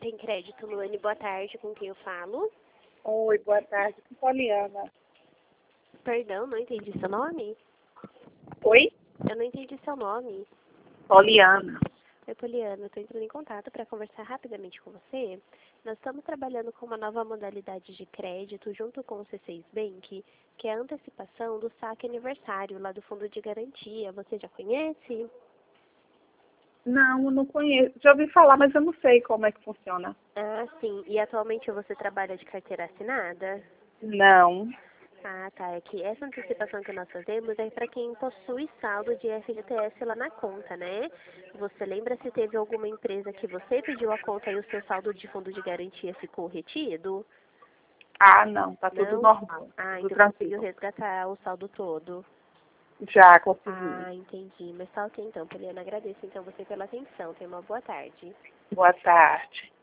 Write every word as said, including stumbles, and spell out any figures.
Tem crédito, Luane. Boa tarde, com quem eu falo? Oi, boa tarde. Com Poliana. Perdão, não entendi seu nome? Oi? Eu não entendi seu nome. Poliana. Oi, Poliana. Eu estou entrando em contato para conversar rapidamente com você. Nós estamos trabalhando com uma nova modalidade de crédito junto com o C seis Bank, que é a antecipação do saque aniversário lá do Fundo de Garantia. Você já conhece? Não, eu não conheço. Já ouvi falar, mas eu não sei como é que funciona. Ah, sim. E atualmente você trabalha de carteira assinada? Não. Ah, tá. É que essa antecipação que nós fazemos é para quem possui saldo de F G T S lá na conta, né? Você lembra se teve alguma empresa que você pediu a conta e o seu saldo de fundo de garantia ficou retido? Ah, não. Tá tudo Não? normal. Ah, Tudo então conseguiu tranquilo. resgatar o saldo todo. Já consegui. Ah, entendi. Mas tá ok então, Poliana. Agradeço então você pela atenção. Tenha uma boa tarde. Boa tarde.